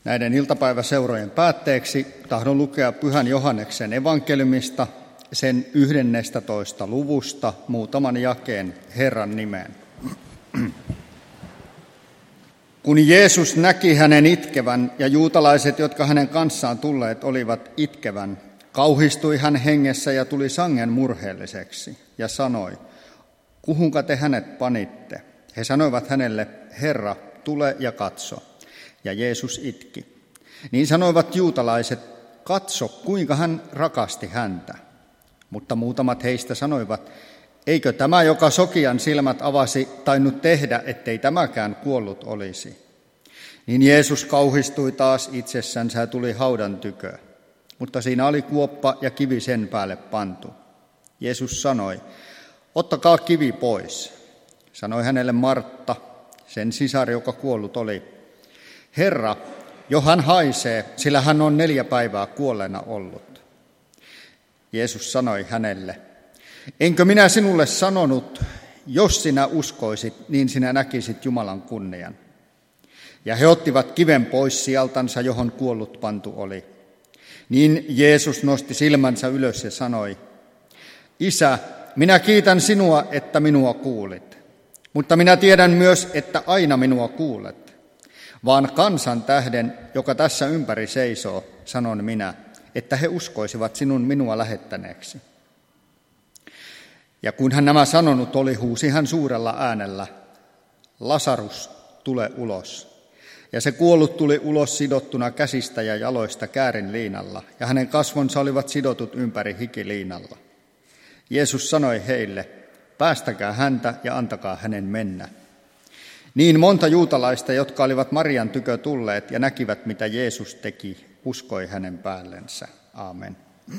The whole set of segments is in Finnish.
Näiden iltapäiväseurojen päätteeksi tahdon lukea Pyhän Johanneksen evankeliumista, sen 11. luvusta muutaman jakeen Herran nimeen. Kun Jeesus näki hänen itkevän ja juutalaiset, jotka hänen kanssaan tulleet olivat itkevän, kauhistui hän hengessä ja tuli sangen murheelliseksi ja sanoi, kuhunka te hänet panitte? He sanoivat hänelle, Herra, tule ja katso. Ja Jeesus itki. Niin sanoivat juutalaiset, katso, kuinka hän rakasti häntä. Mutta muutamat heistä sanoivat, eikö tämä, joka sokian silmät avasi, tainnut tehdä, ettei tämäkään kuollut olisi. Niin Jeesus kauhistui taas itsessänsä ja tuli haudan tykö. Mutta siinä oli kuoppa ja kivi sen päälle pantu. Jeesus sanoi, ottakaa kivi pois. Sanoi hänelle Martta, sen sisar, joka kuollut oli. Herra, jo hän haisee, sillä hän on 4 päivää kuolleena ollut. Jeesus sanoi hänelle, enkö minä sinulle sanonut, jos sinä uskoisit, niin sinä näkisit Jumalan kunnian. Ja he ottivat kiven pois sieltänsä, johon kuollut pantu oli. Niin Jeesus nosti silmänsä ylös ja sanoi, Isä, minä kiitän sinua, että minua kuulit, mutta minä tiedän myös, että aina minua kuulet. Vaan kansan tähden, joka tässä ympäri seisoo, sanon minä, että he uskoisivat sinun minua lähettäneeksi. Ja kun hän nämä sanonut oli, huusi hän suurella äänellä, Lasarus, tule ulos. Ja se kuollut tuli ulos sidottuna käsistä ja jaloista käärinliinalla, ja hänen kasvonsa olivat sidotut ympäri hikiliinalla. Jeesus sanoi heille, päästäkää häntä ja antakaa hänen mennä. Niin monta juutalaista, jotka olivat Marian tykö tulleet ja näkivät, mitä Jeesus teki, uskoi hänen päällensä. Aamen.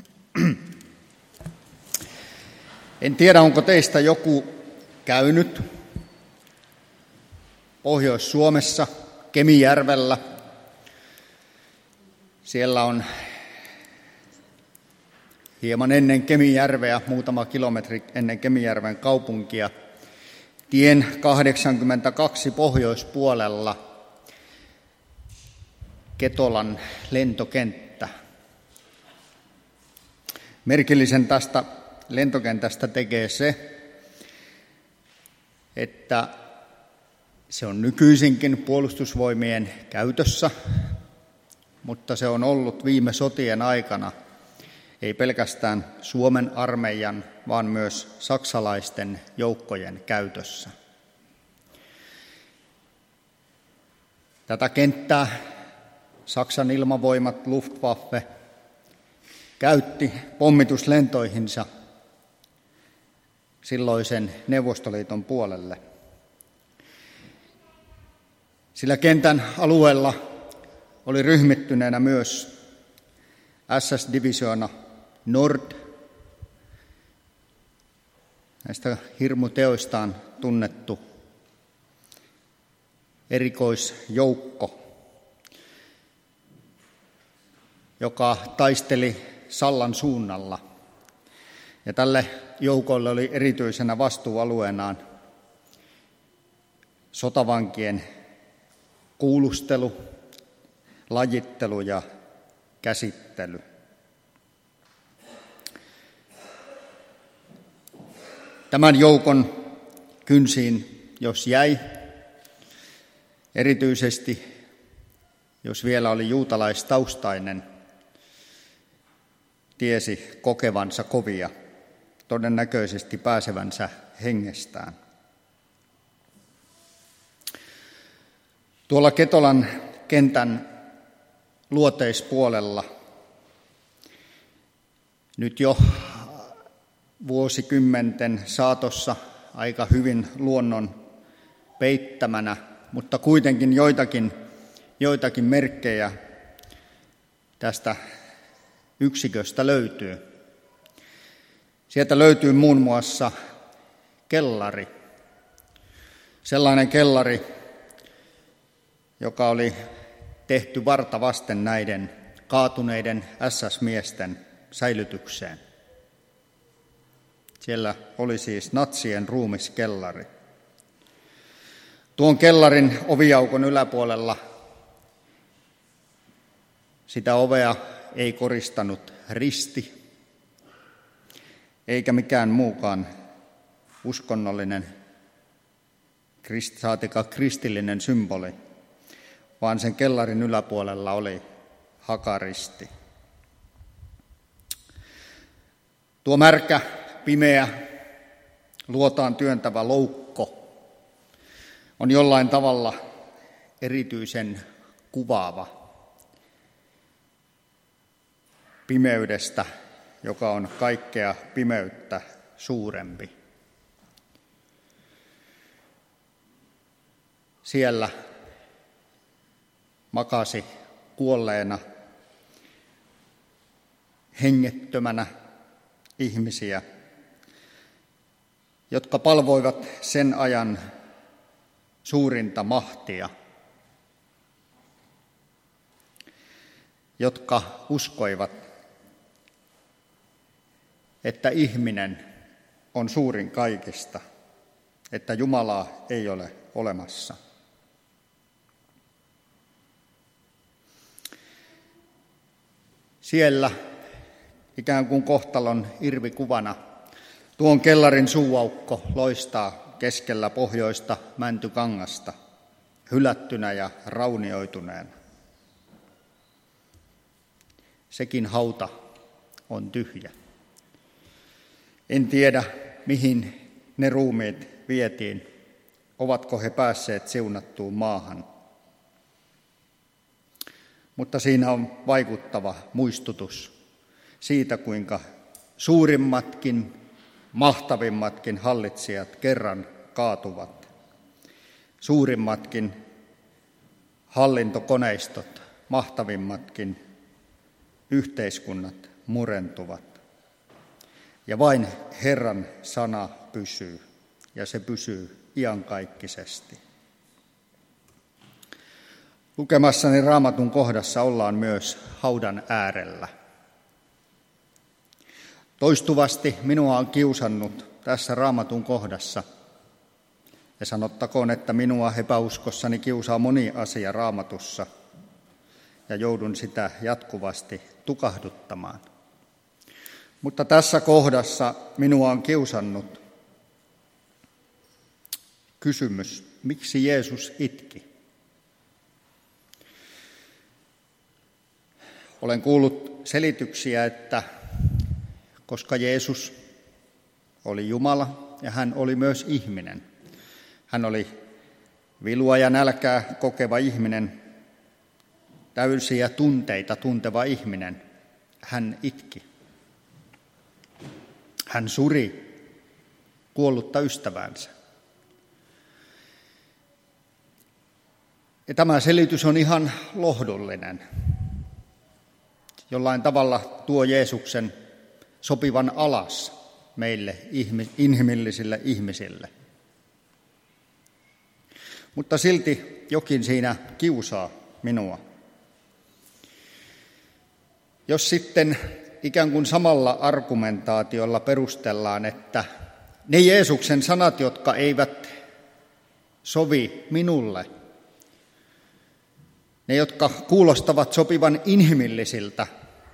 En tiedä, onko teistä joku käynyt Pohjois-Suomessa, Kemijärvellä. Siellä on hieman ennen Kemijärveä, muutama kilometri ennen Kemijärven kaupunkia, tien 82 pohjoispuolella Ketolan lentokenttä. Merkillisen tästä lentokentästä tekee se, että se on nykyisinkin puolustusvoimien käytössä, mutta se on ollut viime sotien aikana ei pelkästään Suomen armeijan, vaan myös saksalaisten joukkojen käytössä. Tätä kenttää Saksan ilmavoimat Luftwaffe käytti pommituslentoihinsa silloisen Neuvostoliiton puolelle. Sillä kentän alueella oli ryhmittyneenä myös SS-divisioona Nord. Näistä hirmuteoistaan tunnettu erikoisjoukko, joka taisteli Sallan suunnalla. Ja tälle joukolle oli erityisenä vastuualueenaan sotavankien kuulustelu, lajittelu ja käsittely. Tämän joukon kynsiin, jos jäi, erityisesti jos vielä oli juutalaistaustainen, tiesi kokevansa kovia, todennäköisesti pääsevänsä hengestään. Tuolla Ketolan kentän luoteispuolella nyt jo vuosikymmenten saatossa aika hyvin luonnon peittämänä, mutta kuitenkin joitakin merkkejä tästä yksiköstä löytyy. Sieltä löytyy muun muassa kellari. Sellainen kellari, joka oli tehty varta vasten näiden kaatuneiden SS-miesten säilytykseen. Siellä oli siis natsien ruumiskellari. Tuon kellarin oviaukon yläpuolella Sitä ovea ei koristanut risti, eikä mikään muukaan uskonnollinen, saatika kristillinen symboli, vaan sen kellarin yläpuolella oli hakaristi. Tuo märkä, pimeä, luotaan työntävä loukko on jollain tavalla erityisen kuvaava pimeydestä, joka on kaikkea pimeyttä suurempi. Siellä makasi kuolleena, hengettömänä ihmisiä, jotka palvoivat sen ajan suurinta mahtia, jotka uskoivat, että ihminen on suurin kaikista, että Jumalaa ei ole olemassa. Siellä ikään kuin kohtalon irvikuvana tuon kellarin suuaukko loistaa keskellä pohjoista mäntykangasta, hylättynä ja raunioituneena. Sekin hauta on tyhjä. En tiedä, mihin ne ruumiit vietiin, ovatko he päässeet siunattuun maahan. Mutta siinä on vaikuttava muistutus siitä, kuinka suurimmatkin, mahtavimmatkin hallitsijat kerran kaatuvat. Suurimmatkin hallintokoneistot, mahtavimmatkin yhteiskunnat murentuvat. Ja vain Herran sana pysyy, ja se pysyy iankaikkisesti. Lukemassani Raamatun kohdassa ollaan myös haudan äärellä. Toistuvasti minua on kiusannut tässä Raamatun kohdassa, ja sanottakoon, että minua epäuskossani kiusaa moni asia Raamatussa, ja joudun sitä jatkuvasti tukahduttamaan. Mutta tässä kohdassa minua on kiusannut kysymys, miksi Jeesus itki? Olen kuullut selityksiä, että koska Jeesus oli Jumala ja hän oli myös ihminen, hän oli vilua ja nälkää kokeva ihminen, täysiä tunteita tunteva ihminen, hän itki. Hän suri kuollutta ystävänsä. Ja tämä selitys on ihan lohdullinen. Jollain tavalla tuo Jeesuksen sopivan alas meille inhimillisille ihmisille. Mutta silti jokin siinä kiusaa minua. Jos sitten ikään kuin samalla argumentaatiolla perustellaan, että ne Jeesuksen sanat, jotka eivät sovi minulle, ne, jotka kuulostavat sopivan inhimillisiltä,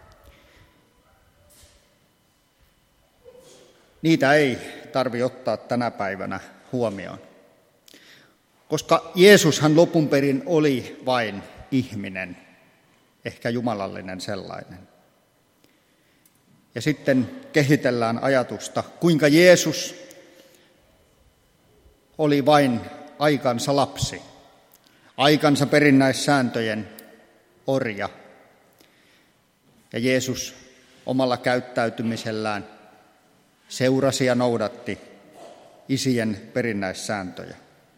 niitä ei tarvitse ottaa tänä päivänä huomioon. Koska Jeesushan lopun perin oli vain ihminen, ehkä jumalallinen sellainen. Ja sitten kehitellään ajatusta, kuinka Jeesus oli vain aikansa lapsi, aikansa perinnäissääntöjen orja. Ja Jeesus omalla käyttäytymisellään seurasi ja noudatti isien perinnäissääntöjä.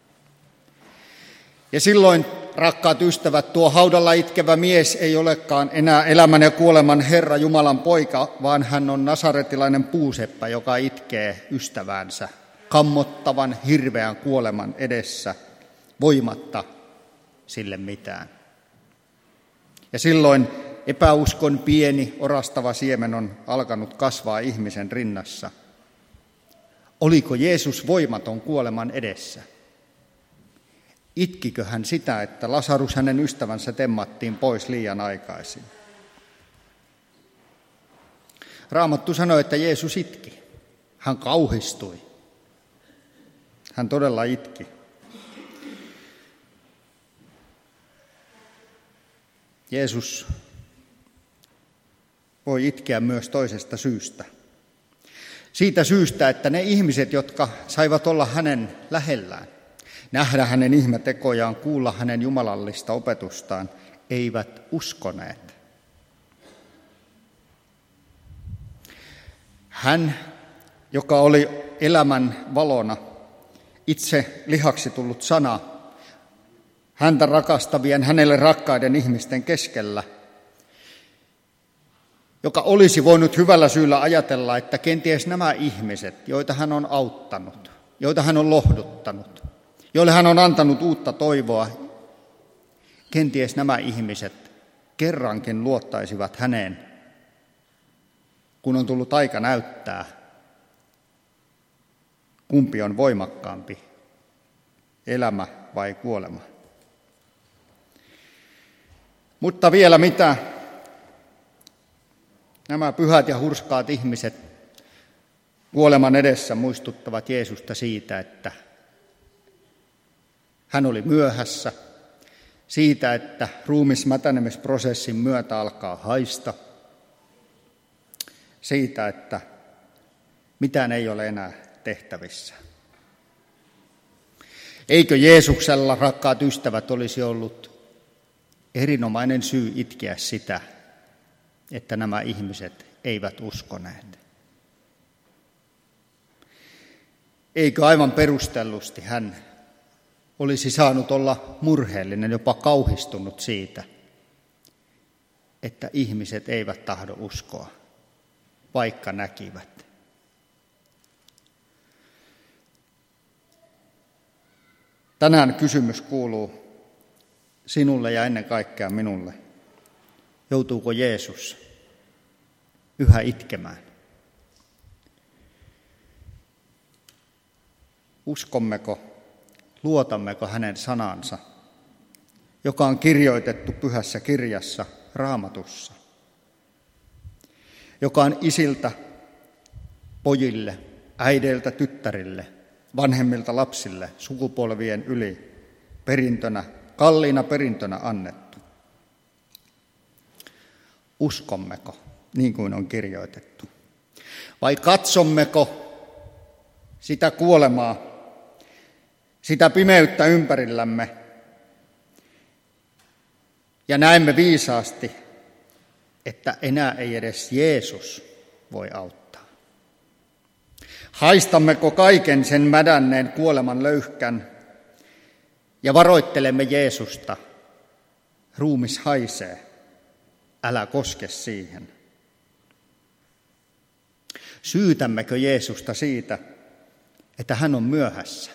Ja silloin, rakkaat ystävät, tuo haudalla itkevä mies ei olekaan enää elämän ja kuoleman Herra Jumalan poika, vaan hän on nasaretilainen puuseppä, joka itkee ystäväänsä kammottavan hirveän kuoleman edessä, voimatta sille mitään. Ja silloin epäuskon pieni, orastava siemen on alkanut kasvaa ihmisen rinnassa. Oliko Jeesus voimaton kuoleman edessä? Itkikö hän sitä, että Lasarus hänen ystävänsä temmattiin pois liian aikaisin? Raamattu sanoi, että Jeesus itki. Hän kauhistui. Hän todella itki. Jeesus voi itkeä myös toisesta syystä. Siitä syystä, että ne ihmiset, jotka saivat olla hänen lähellään, nähdä hänen ihmetekojaan, kuulla hänen jumalallista opetustaan, eivät uskoneet. Hän, joka oli elämän valona, itse lihaksi tullut sana, häntä rakastavien, hänelle rakkaiden ihmisten keskellä, joka olisi voinut hyvällä syyllä ajatella, että kenties nämä ihmiset, joita hän on auttanut, joita hän on lohduttanut, joille hän on antanut uutta toivoa, kenties nämä ihmiset kerrankin luottaisivat häneen, kun on tullut aika näyttää, kumpi on voimakkaampi, elämä vai kuolema. Mutta vielä mitä nämä pyhät ja hurskaat ihmiset kuoleman edessä muistuttavat Jeesusta siitä, että hän oli myöhässä, siitä, että ruumismätänemisprosessin myötä alkaa haista, siitä, että mitään ei ole enää tehtävissä. Eikö Jeesuksella, rakkaat ystävät, olisi ollut erinomainen syy itkeä sitä, että nämä ihmiset eivät uskoneet? Eikö aivan perustellusti hän olisi saanut olla murheellinen, jopa kauhistunut siitä, että ihmiset eivät tahdo uskoa, vaikka näkivät? Tänään kysymys kuuluu sinulle ja ennen kaikkea minulle. Joutuuko Jeesus yhä itkemään? Uskommeko, luotammeko hänen sanansa, joka on kirjoitettu pyhässä kirjassa, Raamatussa, joka on isiltä pojille, äideiltä tyttärille, vanhemmilta lapsille, sukupolvien yli perintönä, kalliina perintönä annettu? Uskommeko niin kuin on kirjoitettu? Vai katsommeko sitä kuolemaa, sitä pimeyttä ympärillämme ja näemme viisaasti, että enää ei edes Jeesus voi auttaa? Haistammeko kaiken sen mädänneen kuoleman löyhkän ja varoittelemme Jeesusta, ruumis haisee, älä koske siihen? Syytämmekö Jeesusta siitä, että hän on myöhässä?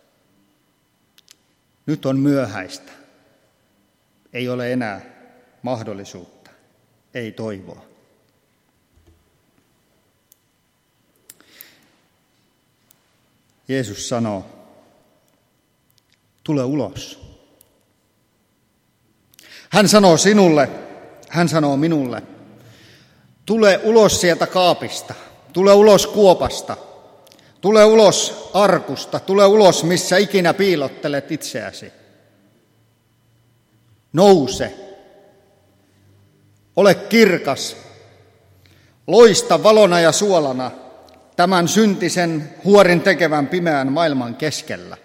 Nyt on myöhäistä. Ei ole enää mahdollisuutta, ei toivoa. Jeesus sanoo, tule ulos. Hän sanoo sinulle, hän sanoo minulle, tule ulos sieltä kaapista, tule ulos kuopasta, tule ulos arkusta, tule ulos missä ikinä piilottelet itseäsi. Nouse, ole kirkas, loista valona ja suolana tämän syntisen huorin tekevän pimeän maailman keskellä.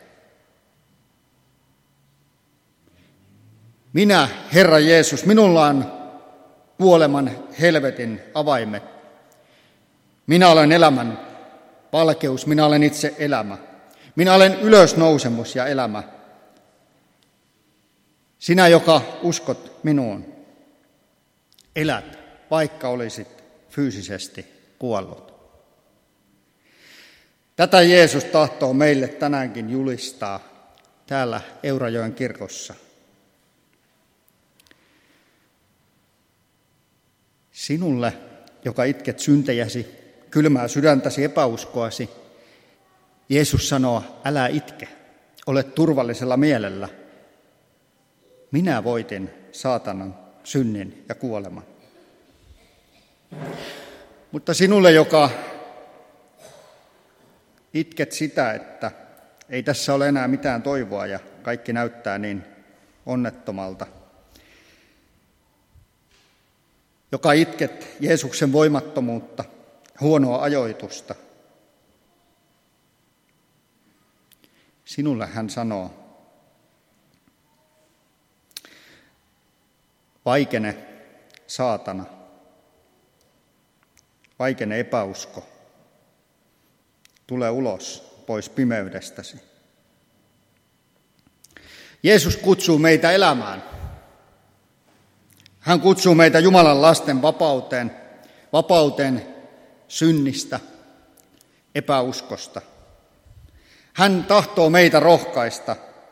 Minä, Herra Jeesus, minulla on kuoleman helvetin avaimet. Minä olen elämän valkeus, minä olen itse elämä. Minä olen ylösnousemus ja elämä. Sinä, joka uskot minuun, elät, vaikka olisit fyysisesti kuollut. Tätä Jeesus tahtoo meille tänäänkin julistaa täällä Eurajoen kirkossa. Sinulle, joka itket syntejäsi, kylmää sydäntäsi, epäuskoasi, Jeesus sanoo, älä itke, ole turvallisella mielellä. Minä voitin saatanan, synnin ja kuoleman. Mutta sinulle, joka itket sitä, että ei tässä ole enää mitään toivoa ja kaikki näyttää niin onnettomalta, joka itket Jeesuksen voimattomuutta, huonoa ajoitusta, sinulle hän sanoo, vaikene saatana, vaikene epäusko, tule ulos pois pimeydestäsi. Jeesus kutsuu meitä elämään. Hän kutsuu meitä Jumalan lasten vapauteen synnistä, epäuskosta. Hän tahtoo meitä rohkaista,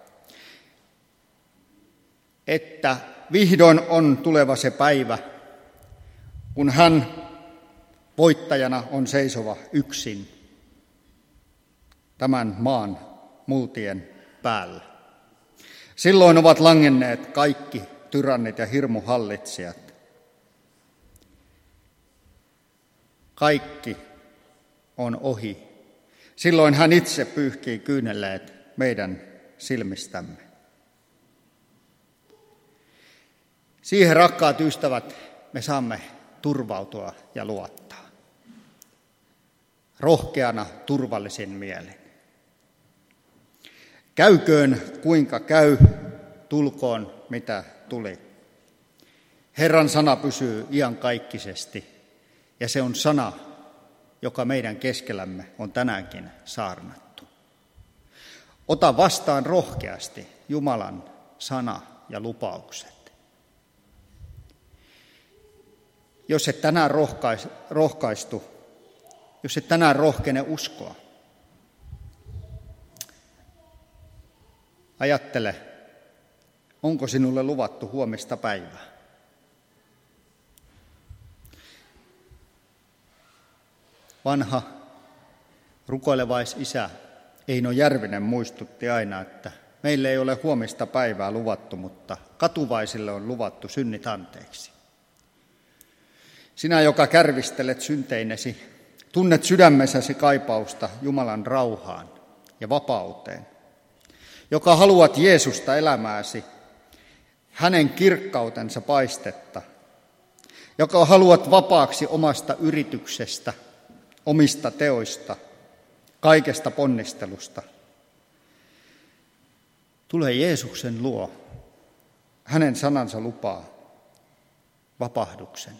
että vihdoin on tuleva se päivä, kun hän voittajana on seisova yksin tämän maan multien päällä. Silloin ovat langenneet kaikki tyrannit ja hirmuhallitsijat. Kaikki on ohi. Silloin hän itse pyyhkii kyyneleet meidän silmistämme. Siihen, rakkaat ystävät, me saamme turvautua ja luottaa. Rohkeana, turvallisin mielin. Käyköön kuinka käy, tulkoon mitä tuli. Herran sana pysyy iankaikkisesti, ja se on sana, joka meidän keskellämme on tänäänkin saarnattu. Ota vastaan rohkeasti Jumalan sana ja lupaukset. Jos et tänään rohkaistu, jos et tänään rohkene uskoa, ajattele, onko sinulle luvattu huomista päivää. Vanha rukoilevais-isä Eino Järvinen muistutti aina, että meille ei ole huomista päivää luvattu, mutta katuvaisille on luvattu synnit anteeksi. Sinä, joka kärvistelet synteinesi, tunnet sydämessäsi kaipausta Jumalan rauhaan ja vapauteen, joka haluat Jeesusta elämääsi, hänen kirkkautensa paistetta, joka haluat vapaaksi omasta yrityksestä, omista teoista, kaikesta ponnistelusta. Tule Jeesuksen luo, hänen sanansa lupaa vapahduksen.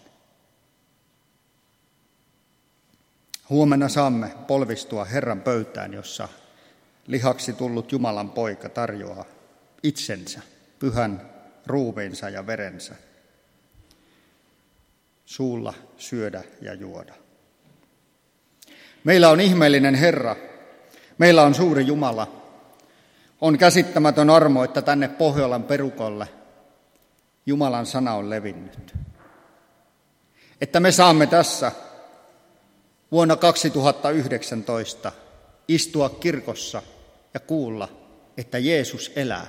Huomenna saamme polvistua Herran pöytään, jossa lihaksi tullut Jumalan poika tarjoaa itsensä, pyhän ruumiinsa ja verensä, suulla syödä ja juoda. Meillä on ihmeellinen Herra, meillä on suuri Jumala. On käsittämätön armo, että tänne Pohjolan perukolle Jumalan sana on levinnyt. Että me saamme tässä vuonna 2019 istua kirkossa ja kuulla, että Jeesus elää.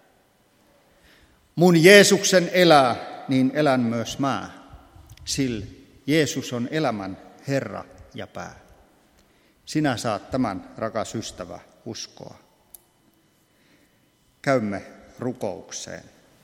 Mun Jeesuksen elää, niin elän myös mä, sillä Jeesus on elämän Herra ja pää. Sinä saat tämän, rakas ystävä, uskoa. Käymme rukoukseen.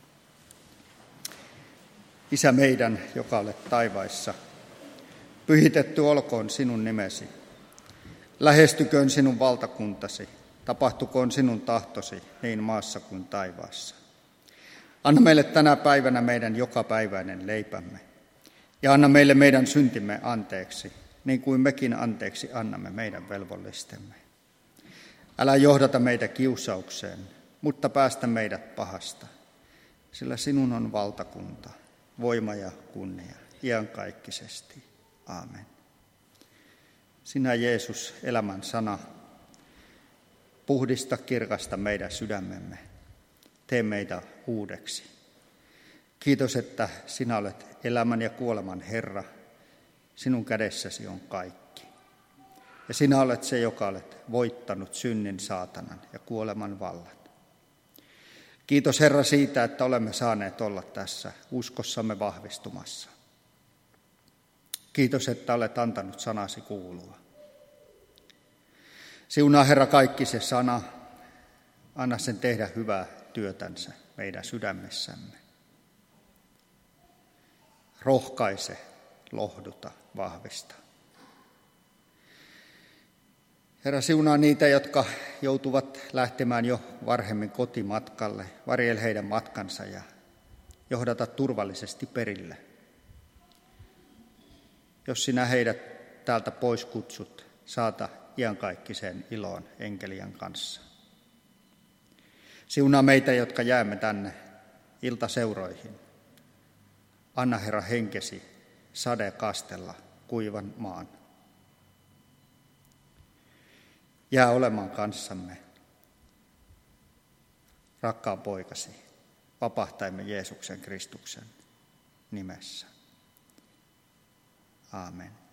Isä meidän, joka olet taivaissa, pyhitetty olkoon sinun nimesi. Lähestyköön sinun valtakuntasi, tapahtukoon sinun tahtosi niin maassa kuin taivaassa. Anna meille tänä päivänä meidän jokapäiväinen leipämme ja anna meille meidän syntimme anteeksi, niin kuin mekin anteeksi annamme meidän velvollistemme. Älä johdata meitä kiusaukseen, mutta päästä meidät pahasta, sillä sinun on valtakunta, voima ja kunnia iankaikkisesti. Aamen. Sinä Jeesus, elämän sana, puhdista kirkasta meidän sydämemme. Tee meitä uudeksi. Kiitos, että sinä olet elämän ja kuoleman Herra. Sinun kädessäsi on kaikki. Ja sinä olet se, joka olet voittanut synnin, saatanan ja kuoleman vallan. Kiitos Herra siitä, että olemme saaneet olla tässä uskossamme vahvistumassa. Kiitos, että olet antanut sanasi kuulua. Siunaa Herra kaikki se sana, anna sen tehdä hyvää työtänsä meidän sydämessämme. Rohkaise, lohduta, vahvista. Herra, siunaa niitä, jotka joutuvat lähtemään jo varhemmin kotimatkalle. Varjele heidän matkansa ja johdata turvallisesti perille. Jos sinä heidät täältä pois kutsut, saata iankaikkiseen iloon enkeliän kanssa. Siunaa meitä, jotka jäämme tänne iltaseuroihin. Anna Herra henkesi sade kastella kuivan maan. Jää olemaan kanssamme, rakkaan poikasi, vapahtajamme Jeesuksen Kristuksen nimessä. Aamen.